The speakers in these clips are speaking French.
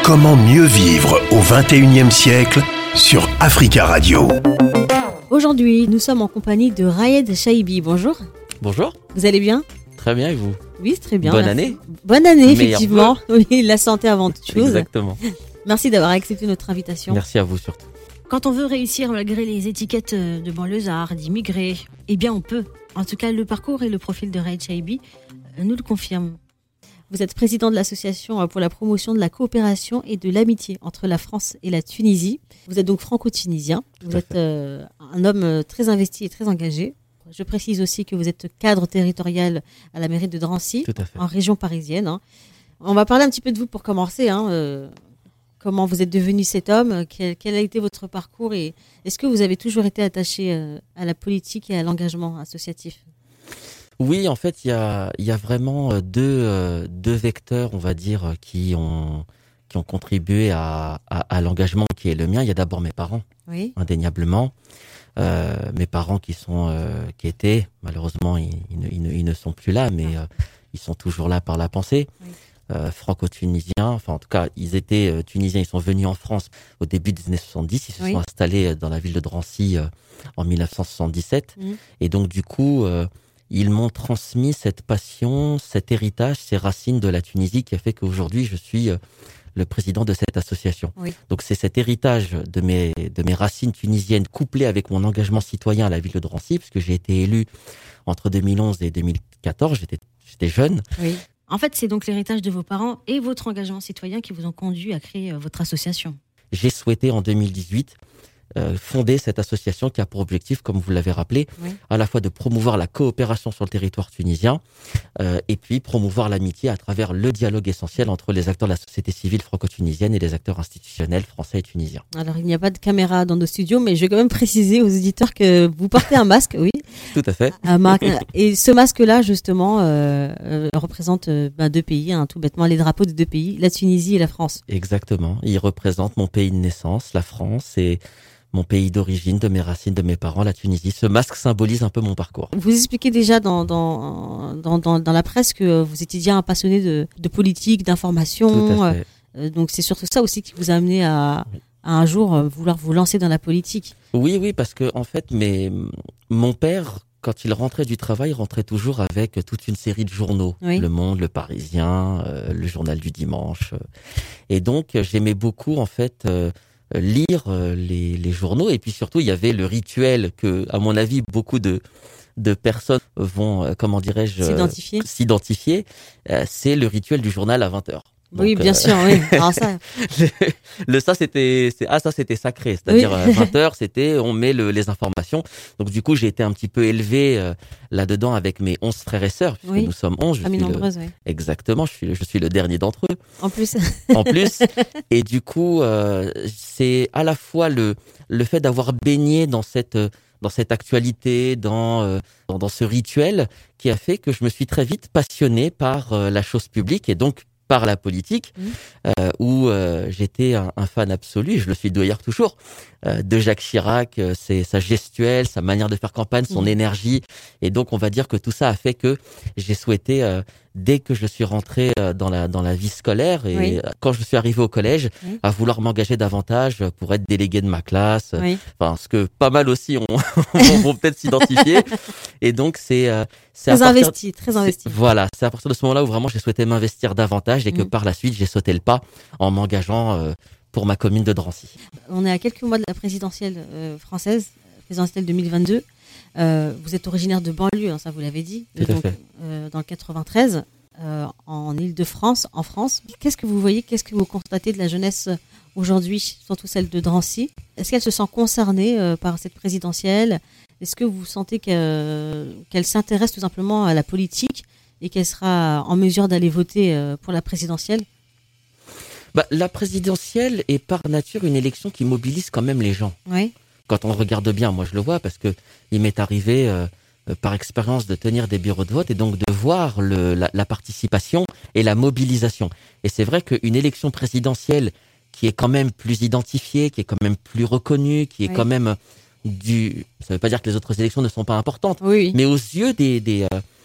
Comment mieux vivre au 21e siècle sur Africa Radio. Aujourd'hui, nous sommes en compagnie de Raed Chaibi. Bonjour. Bonjour. Vous allez bien? Très bien, et vous? Oui, très bien. Bonne année. Bonne année, effectivement. Oui, la santé avant toute chose. Exactement. Merci d'avoir accepté notre invitation. Merci à vous surtout. Quand on veut réussir malgré les étiquettes de banlieusards, d'immigrés, eh bien on peut. En tout cas, le parcours et le profil de Raed Chaibi nous le confirment. Vous êtes président de l'association pour la promotion de la coopération et de l'amitié entre la France et la Tunisie. Vous êtes donc franco-tunisien. Vous êtes un homme très investi et très engagé. Je précise aussi que vous êtes cadre territorial à la mairie de Drancy, en région parisienne. On va parler un petit peu de vous pour commencer. Comment vous êtes devenu cet homme, quel a été votre parcours et est-ce que vous avez toujours été attaché à la politique et à l'engagement associatif? Oui, en fait, il y a vraiment deux vecteurs, on va dire, qui ont contribué à l'engagement qui est le mien. Il y a d'abord mes parents, oui, indéniablement. Mes parents qui étaient, malheureusement, ils ne sont plus là, mais ils sont toujours là par la pensée. Oui. Franco-tunisiens, enfin en tout cas, ils étaient tunisiens, ils sont venus en France au début des années 70, ils se sont installés dans la ville de Drancy en 1977. Et donc du coup, ils m'ont transmis cette passion, cet héritage, ces racines de la Tunisie qui a fait qu'aujourd'hui, je suis le président de cette association. Oui. Donc c'est cet héritage de mes racines tunisiennes couplé avec mon engagement citoyen à la ville de Drancy, puisque j'ai été élu entre 2011 et 2014, j'étais jeune. Oui. En fait, c'est donc l'héritage de vos parents et votre engagement citoyen qui vous ont conduit à créer votre association. J'ai souhaité en 2018 fonder cette association qui a pour objectif, comme vous l'avez rappelé, à la fois de promouvoir la coopération sur le territoire tunisien et puis promouvoir l'amitié à travers le dialogue essentiel entre les acteurs de la société civile franco-tunisienne et les acteurs institutionnels français et tunisiens. Alors, il n'y a pas de caméra dans nos studios, mais je vais quand même préciser aux auditeurs que vous portez un masque, oui. Tout à fait. Et ce masque-là, justement, représente deux pays, tout bêtement, les drapeaux de deux pays, la Tunisie et la France. Exactement. Il représente mon pays de naissance, la France, et mon pays d'origine, de mes racines, de mes parents, la Tunisie. Ce masque symbolise un peu mon parcours. Vous expliquez déjà dans la presse que vous étiez déjà un passionné de politique, d'information. Tout à fait. Donc c'est surtout ça aussi qui vous a amené à un jour vouloir vous lancer dans la politique. Oui, parce que en fait, mon père, quand il rentrait du travail, rentrait toujours avec toute une série de journaux. Oui. Le Monde, Le Parisien, le Journal du Dimanche. Et donc, j'aimais beaucoup, en fait, lire les journaux. Et puis surtout, il y avait le rituel que, à mon avis, beaucoup de personnes vont, s'identifier. C'est le rituel du journal à 20h. Donc, oui, bien sûr, oui. Alors ça. Ça c'était sacré. C'est-à-dire, 20h, c'était, on met les informations. Donc, du coup, j'ai été un petit peu élevé, là-dedans avec mes 11 frères et sœurs, puisque nous sommes 11. Famille nombreuse, oui. Exactement. Je suis le dernier d'entre eux. En plus. Et du coup, c'est à la fois le fait d'avoir baigné dans cette actualité, dans ce rituel, qui a fait que je me suis très vite passionné par la chose publique et donc par la politique, où j'étais un fan absolu, je le suis d'ailleurs toujours, de Jacques Chirac, sa gestuelle, sa manière de faire campagne, son énergie. Et donc, on va dire que tout ça a fait que j'ai souhaité, dès que je suis rentré dans la vie scolaire et quand je suis arrivé au collège, à vouloir m'engager davantage pour être délégué de ma classe. Enfin, ce que pas mal aussi vont peut-être s'identifier. Et donc, c'est très investi. Voilà, c'est à partir de ce moment-là où vraiment j'ai souhaité m'investir davantage et que par la suite, j'ai sauté le pas en m'engageant pour ma commune de Drancy. On est à quelques mois de la présidentielle française, présidentielle 2022. Vous êtes originaire de banlieue, ça vous l'avez dit, dans le 93, en Île-de-France, en France. Qu'est-ce que vous voyez, qu'est-ce que vous constatez de la jeunesse aujourd'hui, surtout celle de Drancy? Est-ce qu'elle se sent concernée par cette présidentielle? Est-ce que vous sentez qu'elle s'intéresse tout simplement à la politique et qu'elle sera en mesure d'aller voter pour la présidentielle? La présidentielle est par nature une élection qui mobilise quand même les gens. Oui. Quand on regarde bien, moi je le vois parce que il m'est arrivé par expérience de tenir des bureaux de vote et donc de voir la participation et la mobilisation. Et c'est vrai qu'une élection présidentielle qui est quand même plus identifiée, qui est quand même plus reconnue, qui est quand même ça veut pas dire que les autres élections ne sont pas importantes, mais aux yeux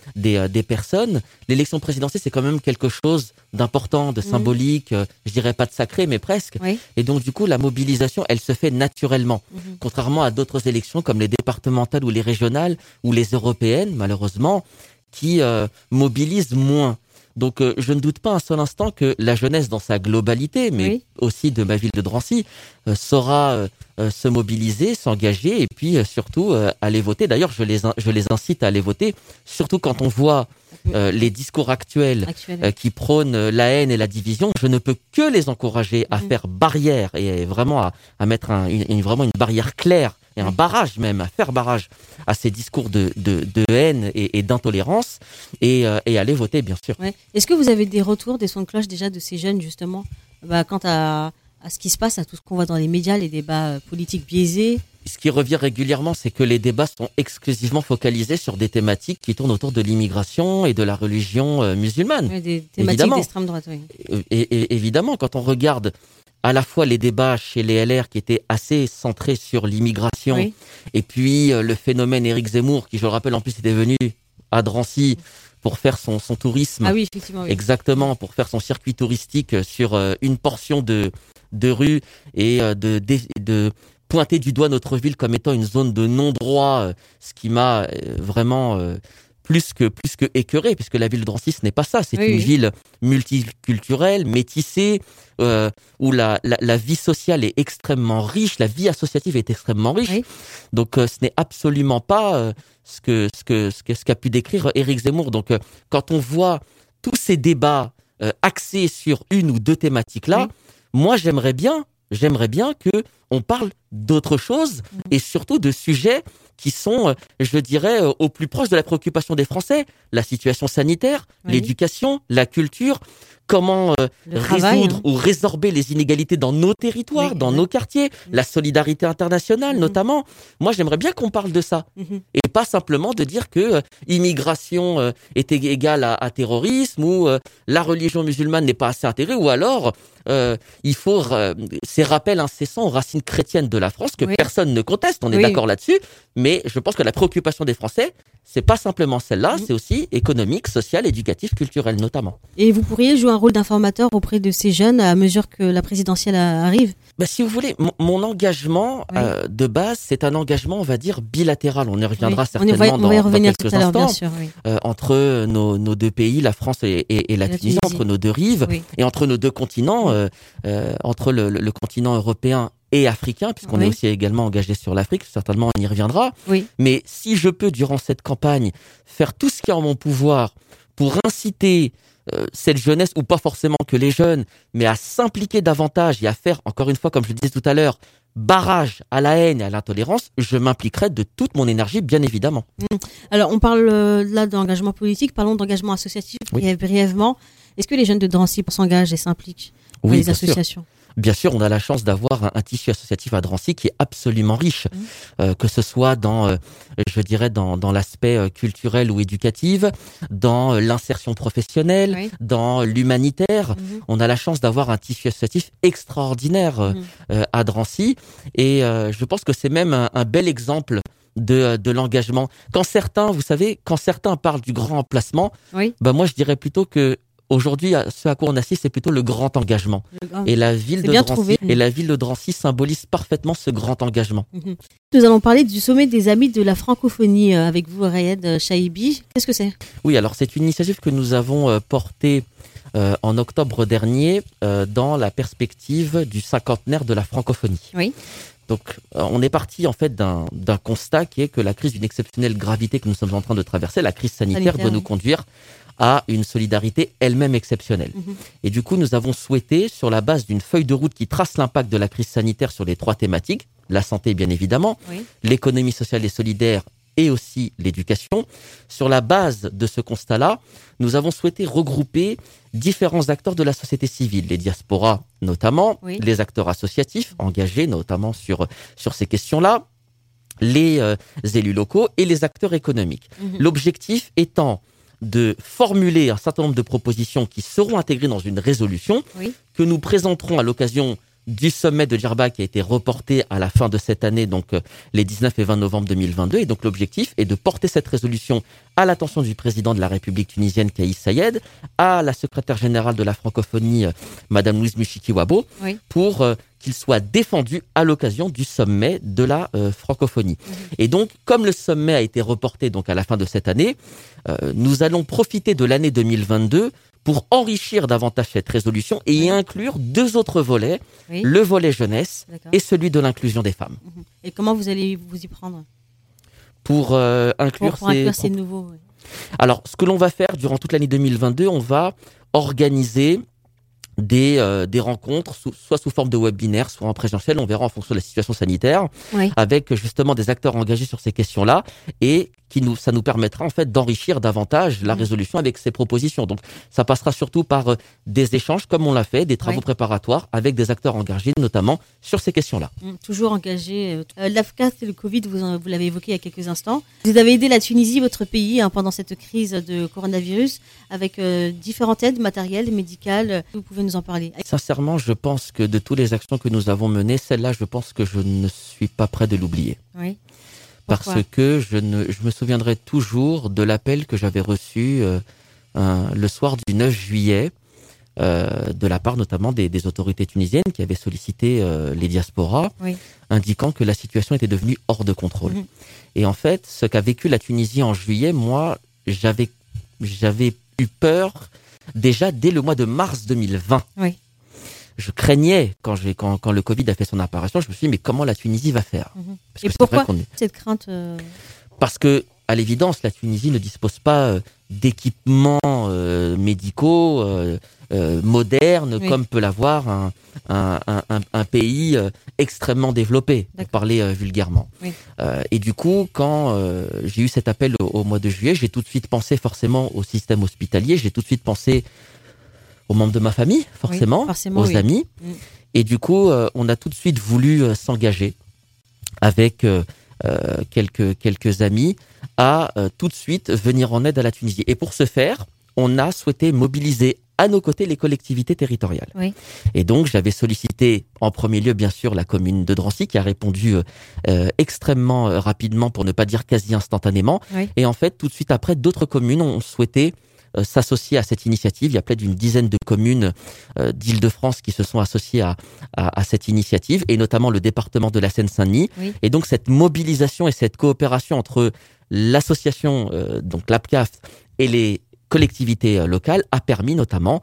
des personnes. L'élection présidentielle, c'est quand même quelque chose d'important, de symbolique, je dirais pas de sacré, mais presque. Oui. Et donc, du coup, la mobilisation, elle se fait naturellement. Contrairement à d'autres élections comme les départementales ou les régionales ou les européennes, malheureusement, qui mobilisent moins. Donc, je ne doute pas un seul instant que la jeunesse dans sa globalité, mais aussi de ma ville de Drancy, saura se mobiliser, s'engager et puis surtout aller voter. D'ailleurs, je les incite à aller voter, surtout quand on voit les discours actuels qui prônent la haine et la division. Je ne peux que les encourager à faire barrière et vraiment à mettre vraiment une barrière claire et un barrage même, à faire barrage à ces discours de haine et d'intolérance et aller voter, bien sûr. Ouais. Est-ce que vous avez des retours, des sons de cloche déjà de ces jeunes, justement, quant à ce qui se passe, à tout ce qu'on voit dans les médias, les débats politiques biaisés? Ce qui revient régulièrement, c'est que les débats sont exclusivement focalisés sur des thématiques qui tournent autour de l'immigration et de la religion musulmane. Ouais, des thématiques d'extrême droite, oui. Et évidemment, quand on regarde à la fois les débats chez les LR qui étaient assez centrés sur l'immigration, et puis le phénomène Éric Zemmour, qui, je le rappelle, en plus était venu à Drancy pour faire son tourisme. Ah oui, effectivement. Oui. Exactement, pour faire son circuit touristique sur une portion de rue et de pointer du doigt notre ville comme étant une zone de non-droit, ce qui m'a vraiment plus que écœuré, puisque la ville de Drancy, ce n'est pas ça. C'est une ville multiculturelle, métissée, où la vie sociale est extrêmement riche, la vie associative est extrêmement riche. Oui. Donc, ce n'est absolument pas ce qu'a pu décrire Éric Zemmour. Donc, quand on voit tous ces débats axés sur une ou deux thématiques-là, moi, j'aimerais bien que on parle d'autre chose et surtout de sujets qui sont, je dirais, au plus proche de la préoccupation des Français. La situation sanitaire, l'éducation, la culture, comment résoudre ou résorber les inégalités dans nos territoires, dans nos quartiers, la solidarité internationale notamment. Moi, j'aimerais bien qu'on parle de ça et pas simplement de dire que immigration est égale à terrorisme ou la religion musulmane n'est pas assez intégrée ou alors il faut ces rappels incessants aux racines chrétiennes de la France que personne ne conteste, on est d'accord là-dessus, mais je pense que la préoccupation des Français, c'est pas simplement celle-là, c'est aussi économique, sociale, éducative, culturelle notamment. Et vous pourriez jouer un rôle d'informateur auprès de ces jeunes à mesure que la présidentielle arrive? Si vous voulez, mon engagement de base, c'est un engagement, on va dire, bilatéral. On y reviendra certainement dans quelques instants. Bien sûr, entre nos deux pays, la France et la Tunisie, entre nos deux rives et entre nos deux continents, entre le continent européen et africain, puisqu'on est aussi également engagé sur l'Afrique, certainement on y reviendra. Mais si je peux, durant cette campagne, faire tout ce qui est en mon pouvoir pour inciter cette jeunesse, ou pas forcément que les jeunes, mais à s'impliquer davantage et à faire, encore une fois, comme je le disais tout à l'heure, barrage à la haine et à l'intolérance, je m'impliquerai de toute mon énergie, bien évidemment. Alors, on parle là d'engagement politique, parlons d'engagement associatif brièvement. Est-ce que les jeunes de Drancy s'engagent et s'impliquent dans les associations ? Bien sûr, on a la chance d'avoir un tissu associatif à Drancy qui est absolument riche, que ce soit dans l'aspect culturel ou éducatif, dans l'insertion professionnelle, dans l'humanitaire. On a la chance d'avoir un tissu associatif extraordinaire à Drancy, et je pense que c'est même un bel exemple de l'engagement. Quand certains parlent du grand emplacement, moi je dirais plutôt que aujourd'hui, ce à quoi on assiste, c'est plutôt le grand engagement. Et la ville de Drancy symbolise parfaitement ce grand engagement. Nous allons parler du sommet des amis de la francophonie avec vous, Rayed Chaibi. Qu'est-ce que c'est ? Oui, alors c'est une initiative que nous avons portée en octobre dernier dans la perspective du cinquantenaire de la francophonie. Oui. Donc, on est parti en fait d'un constat qui est que la crise d'une exceptionnelle gravité que nous sommes en train de traverser, la crise sanitaire, doit nous conduire à une solidarité elle-même exceptionnelle. Et du coup, nous avons souhaité, sur la base d'une feuille de route qui trace l'impact de la crise sanitaire sur les 3 thématiques, la santé bien évidemment, l'économie sociale et solidaire et aussi l'éducation, sur la base de ce constat-là, nous avons souhaité regrouper différents acteurs de la société civile, les diasporas notamment, les acteurs associatifs engagés notamment sur ces questions-là, les élus locaux et les acteurs économiques. L'objectif étant de formuler un certain nombre de propositions qui seront intégrées dans une résolution que nous présenterons à l'occasion du sommet de Djerba qui a été reporté à la fin de cette année, donc les 19 et 20 novembre 2022. Et donc l'objectif est de porter cette résolution à l'attention du président de la République tunisienne, Kais Saied, à la secrétaire générale de la francophonie, Madame Louise Mushiki-Wabo, pour qu'il soit défendu à l'occasion du sommet de la francophonie. Et donc, comme le sommet a été reporté donc à la fin de cette année, nous allons profiter de l'année 2022 pour enrichir davantage cette résolution et y inclure 2 autres volets, le volet jeunesse et celui de l'inclusion des femmes. Et comment vous allez vous y prendre pour inclure ces nouveaux... Alors, ce que l'on va faire durant toute l'année 2022, on va organiser des rencontres, soit sous forme de webinaire, soit en présentiel, on verra en fonction de la situation sanitaire, avec justement des acteurs engagés sur ces questions-là, et ça nous permettra en fait d'enrichir davantage la résolution avec ces propositions. Donc ça passera surtout par des échanges, comme on l'a fait, des travaux préparatoires avec des acteurs engagés, notamment sur ces questions-là. Toujours engagés. L'AFCAT et le Covid, vous l'avez évoqué il y a quelques instants. Vous avez aidé la Tunisie, votre pays, pendant cette crise de coronavirus, avec différentes aides matérielles, médicales. Vous pouvez nous en parler? Sincèrement, je pense que de toutes les actions que nous avons menées, celle-là, je pense que je ne suis pas prêt de l'oublier. Oui. Parce que je me souviendrai toujours de l'appel que j'avais reçu le soir du 9 juillet de la part notamment des autorités tunisiennes qui avaient sollicité les diasporas, indiquant que la situation était devenue hors de contrôle. Et en fait, ce qu'a vécu la Tunisie en juillet, moi, j'avais eu peur déjà dès le mois de mars 2020. Je craignais, quand le Covid a fait son apparition, je me suis dit, mais comment la Tunisie va faire? Et pourquoi cette crainte Parce que, à l'évidence, la Tunisie ne dispose pas d'équipements médicaux modernes comme peut l'avoir un pays extrêmement développé, pour parler vulgairement. Et du coup, quand j'ai eu cet appel au mois de juillet, j'ai tout de suite pensé forcément au système hospitalier, j'ai tout de suite pensé aux membres de ma famille, forcément aux amis. Et du coup, on a tout de suite voulu s'engager avec quelques amis à tout de suite venir en aide à la Tunisie. Et pour ce faire, on a souhaité mobiliser à nos côtés les collectivités territoriales. Et donc, j'avais sollicité en premier lieu, bien sûr, la commune de Drancy qui a répondu extrêmement rapidement, pour ne pas dire quasi instantanément. Et en fait, tout de suite après, d'autres communes ont souhaité s'associer à cette initiative. Il y a près d'une dizaine de communes d'Île-de-France qui se sont associées à cette initiative, et notamment le département de la Seine-Saint-Denis. Et donc cette mobilisation et cette coopération entre l'association, donc l'APCAF, et les collectivités locales a permis notamment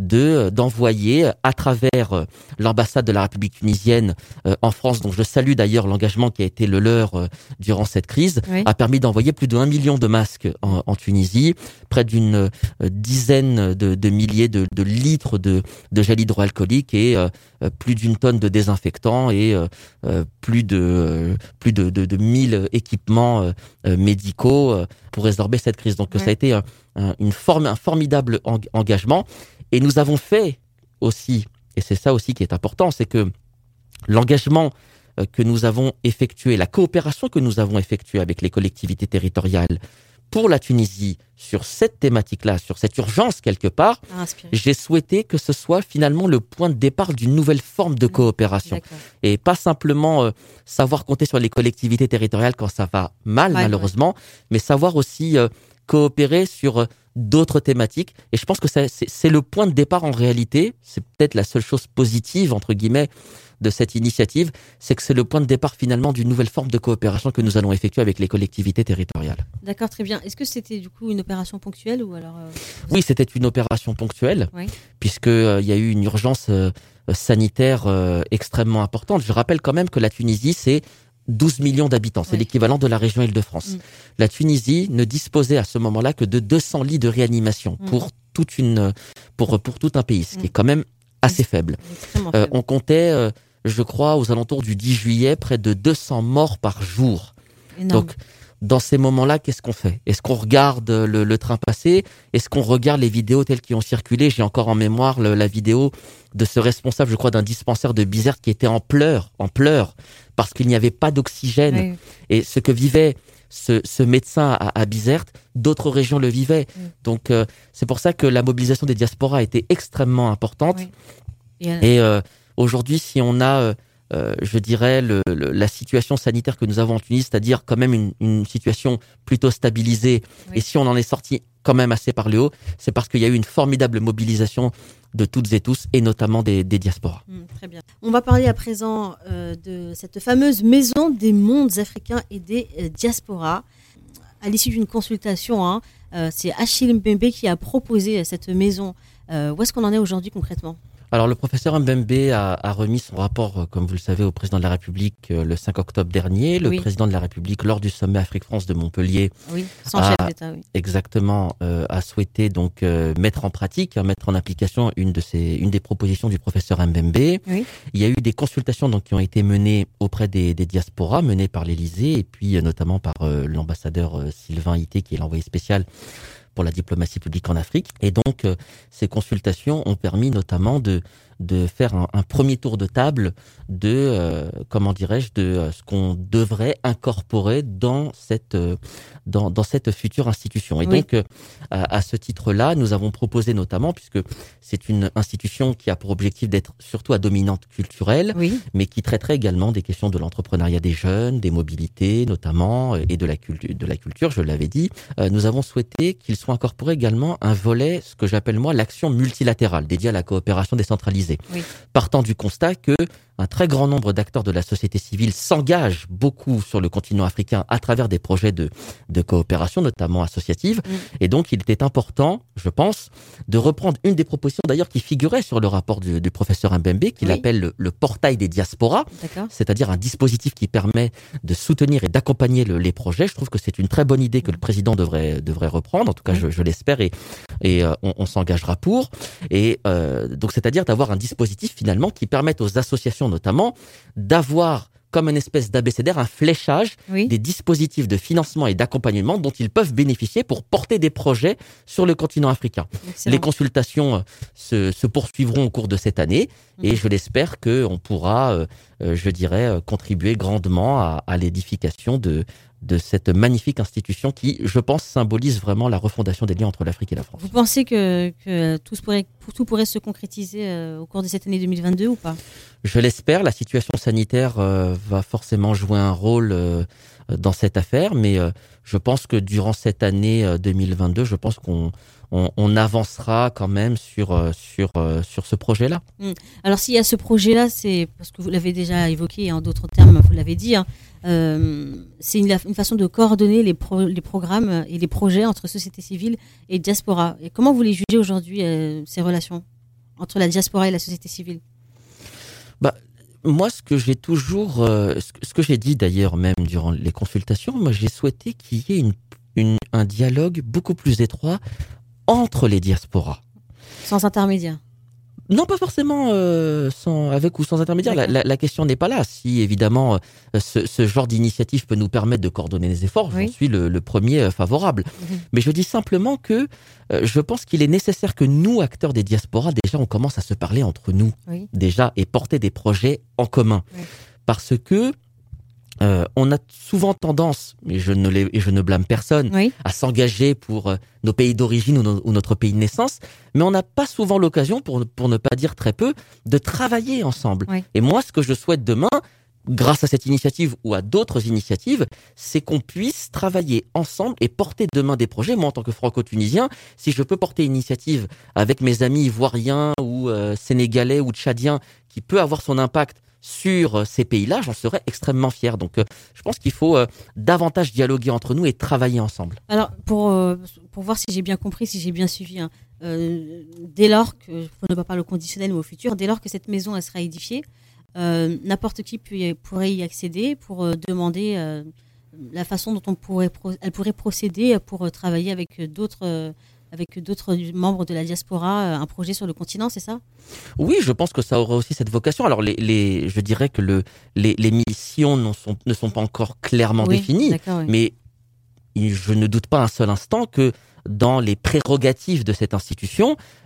d'envoyer à travers l'ambassade de la République tunisienne en France, dont je salue d'ailleurs l'engagement qui a été le leur durant cette crise, a permis d'envoyer plus de 1 million de masques en Tunisie, près d'une dizaine de milliers de litres de gel hydroalcoolique et plus d'une tonne de désinfectants et plus de 1000 équipements médicaux pour résorber cette crise. Donc ça a été un formidable engagement. Et nous avons fait aussi, et c'est ça aussi qui est important, c'est que l'engagement que nous avons effectué, la coopération que nous avons effectuée avec les collectivités territoriales pour la Tunisie sur cette thématique-là, sur cette urgence quelque part, j'ai souhaité que ce soit finalement le point de départ d'une nouvelle forme de coopération. Et pas simplement savoir compter sur les collectivités territoriales quand ça va mal, malheureusement, mais savoir aussi coopérer sur d'autres thématiques. Et je pense que c'est le point de départ en réalité. C'est peut-être la seule chose positive, entre guillemets, de cette initiative, c'est que c'est le point de départ finalement d'une nouvelle forme de coopération que nous allons effectuer avec les collectivités territoriales. D'accord, très bien. Est-ce que c'était du coup une opération ponctuelle ou alors Oui, c'était une opération ponctuelle, puisqu'il y a eu une urgence sanitaire extrêmement importante. Je rappelle quand même que la Tunisie, c'est 12 millions d'habitants, c'est l'équivalent de la région Île-de-France. La Tunisie ne disposait à ce moment-là que de 200 lits de réanimation pour tout un pays, ce qui est quand même assez faible. On comptait, je crois, aux alentours du 10 juillet, près de 200 morts par jour. Énorme. Donc, dans ces moments-là, qu'est-ce qu'on fait? Est-ce qu'on regarde le train passer? Est-ce qu'on regarde les vidéos telles qui ont circulé? J'ai encore en mémoire la vidéo de ce responsable, je crois, d'un dispensaire de Bizerte qui était en pleurs, parce qu'il n'y avait pas d'oxygène. Et ce que vivait ce médecin à Bizerte, d'autres régions le vivaient. Donc, c'est pour ça que la mobilisation des diasporas a été extrêmement importante. Et Aujourd'hui, si on a je dirais la situation sanitaire que nous avons en Tunisie, c'est-à-dire quand même une situation plutôt stabilisée, et si on en est sorti quand même assez par le haut, c'est parce qu'il y a eu une formidable mobilisation de toutes et tous, et notamment des diasporas. Très bien. On va parler à présent de cette fameuse maison des mondes africains et des diasporas. À l'issue d'une consultation, c'est Achille Mbembe qui a proposé cette maison. Où est-ce qu'on en est aujourd'hui concrètement ? Alors, le professeur Mbembe a remis son rapport, comme vous le savez, au président de la République le 5 octobre dernier. Le président de la République, lors du sommet Afrique-France de Montpellier, sans chef d'État, exactement, a souhaité donc mettre en pratique, mettre en application une des propositions du professeur Mbembe. Il y a eu des consultations donc qui ont été menées auprès des diasporas, menées par l'Élysée et puis notamment par l'ambassadeur Sylvain Ité, qui est l'envoyé spécial pour la diplomatie publique en Afrique. Et donc, ces consultations ont permis notamment de faire un premier tour de table de, de ce qu'on devrait incorporer dans cette future institution. Et donc, à ce titre-là, nous avons proposé notamment, puisque c'est une institution qui a pour objectif d'être surtout à dominante culturelle, mais qui traiterait également des questions de l'entrepreneuriat des jeunes, des mobilités notamment, et de la culture, je l'avais dit. Nous avons souhaité qu'il soit incorporé également un volet, ce que j'appelle moi l'action multilatérale, dédiée à la coopération décentralisée. Partant du constat que un très grand nombre d'acteurs de la société civile s'engagent beaucoup sur le continent africain à travers des projets de coopération, notamment associative. Et donc, il était important, je pense, de reprendre une des propositions d'ailleurs qui figurait sur le rapport du professeur Mbembe, qu'il appelle le portail des diasporas, c'est-à-dire un dispositif qui permet de soutenir et d'accompagner les projets. Je trouve que c'est une très bonne idée que le président devrait reprendre. En tout cas, je l'espère et on s'engagera pour. Et donc, c'est-à-dire d'avoir un dispositif finalement qui permette aux associations notamment d'avoir comme une espèce d'abécédaire un fléchage des dispositifs de financement et d'accompagnement dont ils peuvent bénéficier pour porter des projets sur le continent africain. Excellent. Les consultations se poursuivront au cours de cette année et je l'espère qu'on pourra, contribuer grandement à l'édification de cette magnifique institution qui, je pense, symbolise vraiment la refondation des liens entre l'Afrique et la France. Vous pensez que tout pourrait se concrétiser au cours de cette année 2022 ou pas ? Je l'espère. La situation sanitaire va forcément jouer un rôle dans cette affaire, mais je pense que durant cette année 2022, je pense qu'on avancera quand même sur ce projet-là. Alors s'il y a ce projet-là, c'est parce que vous l'avez déjà évoqué en d'autres termes, vous l'avez dit, c'est une façon de coordonner les programmes et les projets entre société civile et diaspora. Et comment vous les jugez aujourd'hui, ces relations entre la diaspora et la société civile ? Moi, ce que j'ai toujours, ce que j'ai dit d'ailleurs même durant les consultations, moi j'ai souhaité qu'il y ait un dialogue beaucoup plus étroit entre les diasporas. Sans intermédiaire. Non, pas forcément avec ou sans intermédiaire. La question n'est pas là. Si évidemment ce genre d'initiative peut nous permettre de coordonner les efforts, j'en suis le premier favorable. Mais je dis simplement que je pense qu'il est nécessaire que nous, acteurs des diasporas, déjà on commence à se parler entre nous déjà et porter des projets en commun, parce que on a souvent tendance, et je ne blâme personne, à s'engager pour nos pays d'origine ou notre pays de naissance, mais on n'a pas souvent l'occasion, pour ne pas dire très peu, de travailler ensemble. Et moi, ce que je souhaite demain, grâce à cette initiative ou à d'autres initiatives, c'est qu'on puisse travailler ensemble et porter demain des projets. Moi, en tant que franco-tunisien, si je peux porter une initiative avec mes amis ivoiriens ou sénégalais ou tchadiens qui peut avoir son impact sur ces pays-là, j'en serais extrêmement fier. Donc, je pense qu'il faut davantage dialoguer entre nous et travailler ensemble. Alors, pour voir si j'ai bien compris, si j'ai bien suivi, dès lors que, pour ne pas parler au conditionnel ou au futur, dès lors que cette maison elle sera édifiée, n'importe qui pourrait y accéder pour demander la façon dont elle pourrait procéder pour travailler avec d'autres membres de la diaspora, un projet sur le continent, c'est ça ? Oui, je pense que ça aurait aussi cette vocation. Alors, je dirais que les missions ne sont pas encore clairement définies, mais je ne doute pas un seul instant que dans les prérogatives de cette institution,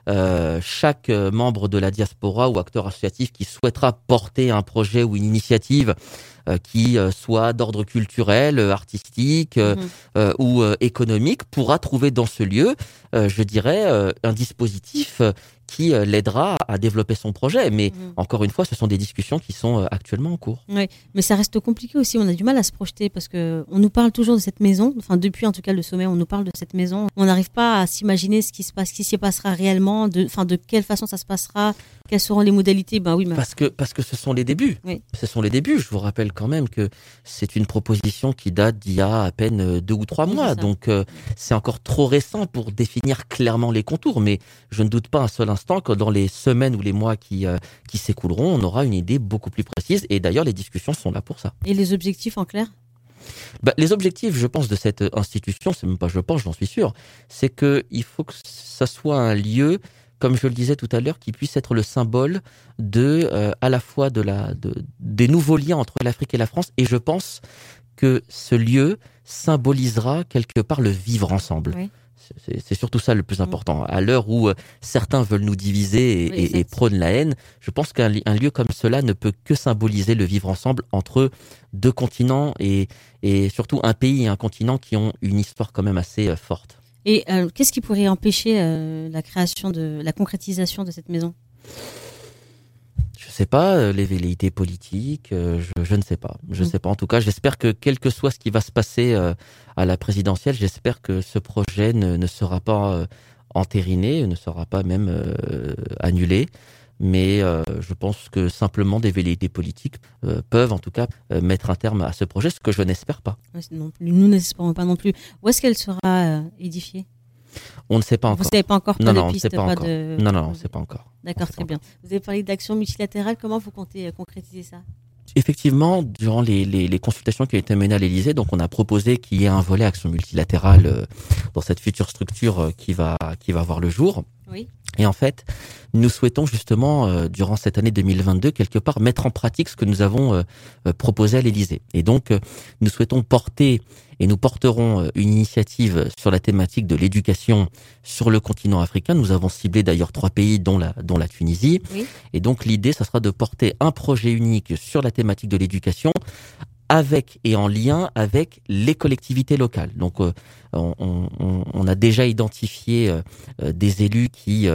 chaque membre de la diaspora ou acteur associatif qui souhaitera porter un projet ou une initiative qui soit d'ordre culturel, artistique ou économique pourra trouver dans ce lieu, je dirais, un dispositif qui l'aidera à développer son projet. Mais encore une fois, ce sont des discussions qui sont actuellement en cours. Oui, mais ça reste compliqué aussi. On a du mal à se projeter parce que on nous parle toujours de cette maison. Enfin, depuis en tout cas le sommet, on nous parle de cette maison. On n'arrive pas à s'imaginer ce qui s'y passera réellement, de quelle façon ça se passera, quelles seront les modalités. Ben oui, mais... parce que ce sont les débuts. Oui. Ce sont les débuts. Je vous rappelle quand même que c'est une proposition qui date d'il y a à peine 2 ou 3 mois. Donc c'est encore trop récent pour définir clairement les contours. Mais je ne doute pas un seul instant que dans les semaines ou les mois qui s'écouleront, on aura une idée beaucoup plus précise. Et d'ailleurs, les discussions sont là pour ça. Et les objectifs en clair ? Les objectifs, je pense, de cette institution, c'est même pas je pense, j'en suis sûr, c'est que il faut que ça soit un lieu, comme je le disais tout à l'heure, qui puisse être le symbole de à la fois des nouveaux liens entre l'Afrique et la France. Et je pense que ce lieu symbolisera quelque part le vivre ensemble. Oui. C'est surtout ça le plus important. À l'heure où certains veulent nous diviser et prônent la haine, je pense qu'un lieu comme cela ne peut que symboliser le vivre ensemble entre 2 continents et surtout un pays et un continent qui ont une histoire quand même assez forte. Et qu'est-ce qui pourrait empêcher la concrétisation de cette maison ? Je sais pas, les velléités politiques, je ne sais pas. Je sais pas. En tout cas, j'espère que quel que soit ce qui va se passer à la présidentielle, j'espère que ce projet ne sera pas entériné, ne sera pas même annulé. Mais je pense que simplement des velléités politiques peuvent en tout cas mettre un terme à ce projet, ce que je n'espère pas. Non plus. Nous n'espérons pas non plus. Où est-ce qu'elle sera édifiée ? On ne sait pas encore. Vous ne savez pas encore? Non, on ne sait pas encore. Non, on ne sait pas encore. D'accord, très bien. Vous avez parlé d'action multilatérale. Comment vous comptez concrétiser ça? Effectivement, durant les consultations qui ont été menées à l'Élysée, donc on a proposé qu'il y ait un volet action multilatérale dans cette future structure qui va voir le jour. Oui. Et en fait, nous souhaitons justement, durant cette année 2022, quelque part mettre en pratique ce que nous avons proposé à l'Élysée. Et donc, nous souhaitons porter, et nous porterons une initiative sur la thématique de l'éducation sur le continent africain. Nous avons ciblé d'ailleurs 3 pays, dont la Tunisie. Oui. Et donc, l'idée, ça sera de porter un projet unique sur la thématique de l'éducation, avec et en lien avec les collectivités locales. Donc, on a déjà identifié des élus qui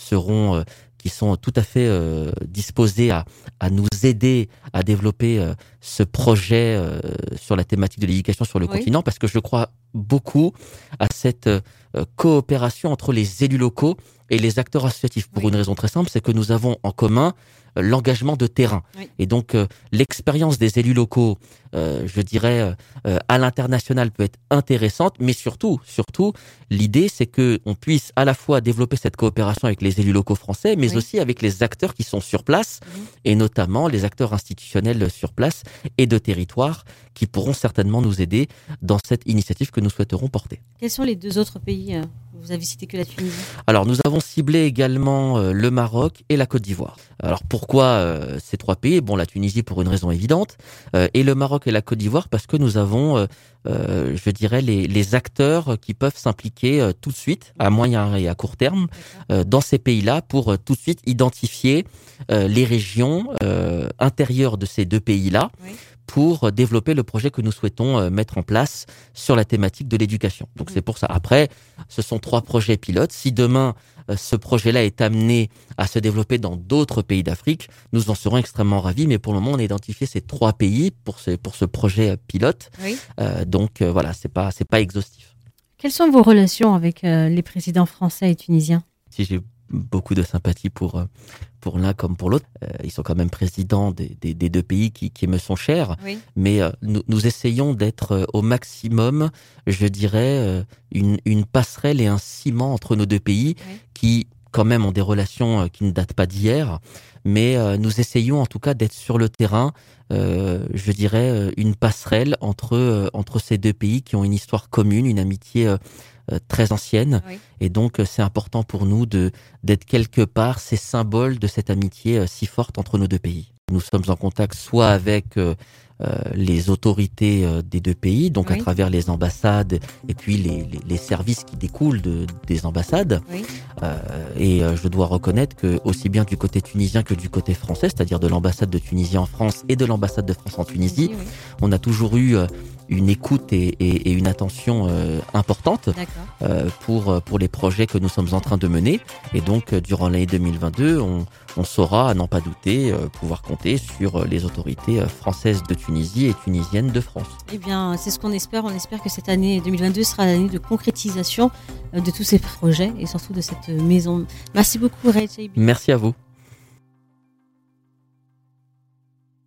sont tout à fait disposés à nous aider à développer ce projet sur la thématique de l'éducation sur le continent, parce que je crois beaucoup à cette coopération entre les élus locaux et les acteurs associatifs, pour une raison très simple, c'est que nous avons en commun l'engagement de terrain. Oui. Et donc, l'expérience des élus locaux, je dirais, à l'international peut être intéressante, mais surtout, l'idée, c'est que on puisse à la fois développer cette coopération avec les élus locaux français, mais aussi avec les acteurs qui sont sur place, et notamment les acteurs institutionnels sur place et de territoire, qui pourront certainement nous aider dans cette initiative que nous souhaiterons porter. Quels sont les 2 autres pays? Vous avez cité que la Tunisie. Alors, nous avons ciblé également le Maroc et la Côte d'Ivoire. Alors, pourquoi ces 3 pays? Bon, la Tunisie pour une raison évidente, et le Maroc et la Côte d'Ivoire parce que nous avons, je dirais, les acteurs qui peuvent s'impliquer tout de suite, à moyen et à court terme, dans ces pays-là pour tout de suite identifier les régions intérieures de ces 2 pays-là. Oui. Pour développer le projet que nous souhaitons mettre en place sur la thématique de l'éducation. Donc c'est pour ça. Après, ce sont 3 projets pilotes. Si demain, ce projet-là est amené à se développer dans d'autres pays d'Afrique, nous en serons extrêmement ravis. Mais pour le moment, on a identifié ces 3 pays pour ce projet pilote. Oui. Donc voilà, c'est pas exhaustif. Quelles sont vos relations avec les présidents français et tunisiens? Si j'ai beaucoup de sympathie pour l'un comme pour l'autre. Ils sont quand même présidents des 2 pays qui me sont chers. Oui. Mais nous essayons d'être au maximum, je dirais, une passerelle et un ciment entre nos 2 pays qui, quand même, ont des relations qui ne datent pas d'hier. Mais nous essayons en tout cas d'être sur le terrain, je dirais, une passerelle entre ces 2 pays qui ont une histoire commune, une amitié très ancienne. Oui. Et donc c'est important pour nous d'être quelque part ces symboles de cette amitié si forte entre nos 2 pays. Nous sommes en contact soit avec les autorités des deux pays, donc à travers les ambassades et puis les services qui découlent des ambassades. Et je dois reconnaître que aussi bien du côté tunisien que du côté français, c'est-à-dire de l'ambassade de Tunisie en France et de l'ambassade de France en Tunisie, on a toujours eu une écoute et une attention importante pour les projets que nous sommes en train de mener. Et donc, durant l'année 2022, on saura, à n'en pas douter, pouvoir compter sur les autorités françaises de Tunisie et tunisiennes de France. Eh bien, c'est ce qu'on espère. On espère que cette année 2022 sera l'année de concrétisation de tous ces projets et surtout de cette maison. Merci beaucoup, Raed Chaibi. Merci à vous.